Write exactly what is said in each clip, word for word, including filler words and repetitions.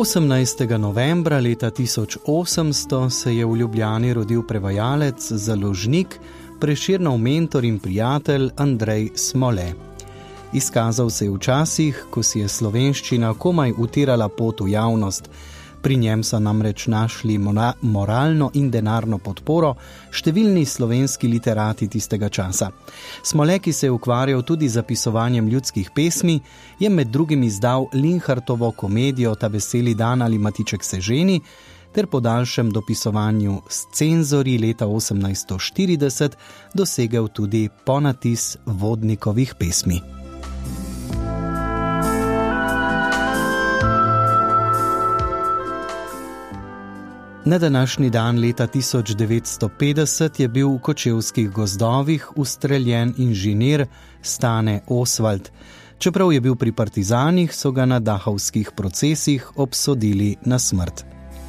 osemnajstega novembra leta tisoč osemsto se je v Ljubljani rodil prevajalec, založnik, Prešernov mentor in prijatelj Andrej Smole. Izkazal se je v časih, ko si je slovenščina komaj utirala pot v javnost. Pri njem so namreč našli mora- moralno in denarno podporo številni slovenski literati tistega časa. Smole, ki se je ukvarjal tudi z zapisovanjem ljudskih pesmi, je med drugim izdal Linhartovo komedijo Ta veseli dan ali Matiček se ženi, ter po daljšem dopisovanju s cenzorji leta osemnajststo štirideset dosegel tudi ponatis Vodnikovih pesmi. Na današnji dan leta tisoč devetsto petdeset je bil v kočevskih gozdovih ustreljen inženir Stane Osvald. Čeprav je bil pri partizanih, so ga na dahovskih procesih obsodili na smrt.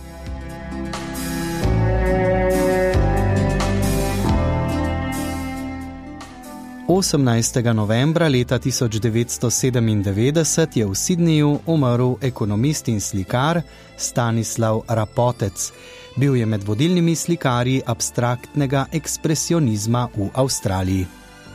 osemnajstega novembra leta tisoč devetsto sedemindevetdeset je v Sydneyju umrl ekonomist in slikar Stanislav Rapotec. Bil je med vodilnimi slikarji abstraktnega ekspresionizma v Avstraliji.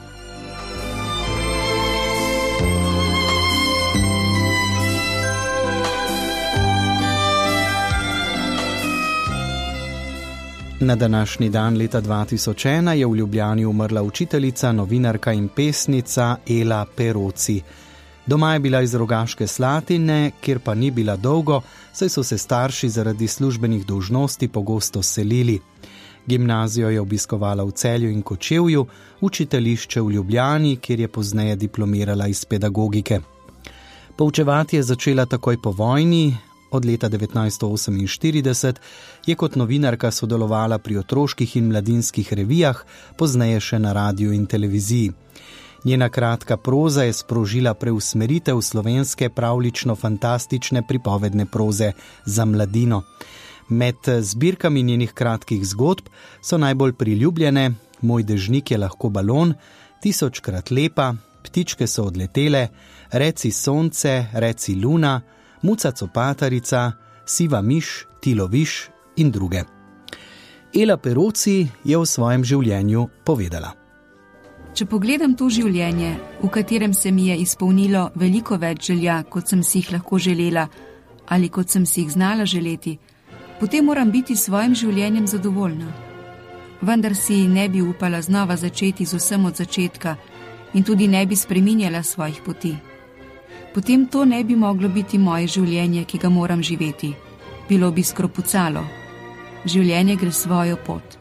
Na današnji dan leta dva tisoč ena je v Ljubljani umrla učiteljica, novinarka in pesnica Ela Peroci. Doma je bila iz Rogaške Slatine, kjer pa ni bila dolgo, saj so se starši zaradi službenih dolžnosti pogosto selili. Gimnazijo je obiskovala v Celju in Kočevju, učiteljišče v Ljubljani, kjer je pozneje diplomirala iz pedagogike. Poučevati je začela takoj po vojni. Od leta devetnajststo oseminštirideset je kot novinarka sodelovala pri otroških in mladinskih revijah, pozneje še na radiju in televiziji. Njena kratka proza je sprožila preusmeritev slovenske pravlično-fantastične pripovedne proze za mladino. Med zbirkami njenih kratkih zgodb so najbolj priljubljene Moj dežnik je lahko balon, Tisočkrat lepa, Ptičke so odletele, Reci sonce, reci luna, Muca copatarica, Siva miš, Ti loviš in druge. Ela Peroci je v svojem življenju povedala: Če pogledam to življenje, v katerem se mi je izpolnilo veliko več želja, kot sem si jih lahko želela ali kot sem si jih znala želeti, potem moram biti s svojim življenjem zadovoljna. Vendar si ne bi upala znova začeti z vsem od začetka in tudi ne bi spreminjala svojih poti. Potem to ne bi moglo biti moje življenje, ki ga moram živeti. Bilo bi skropucalo. Življenje gre svojo pot.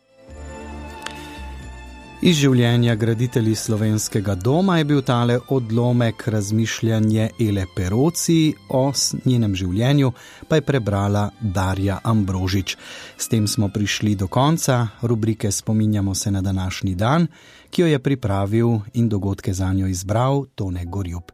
Iz življenja graditelji Slovenskega doma je bil tale odlomek razmišljanje Ele Peroci, o njenem življenju pa je prebrala Darja Ambrožič. S tem smo prišli do konca rubrike Spominjamo se na današnji dan, ki jo je pripravil in dogodke zanjo izbral Tone Gorjup.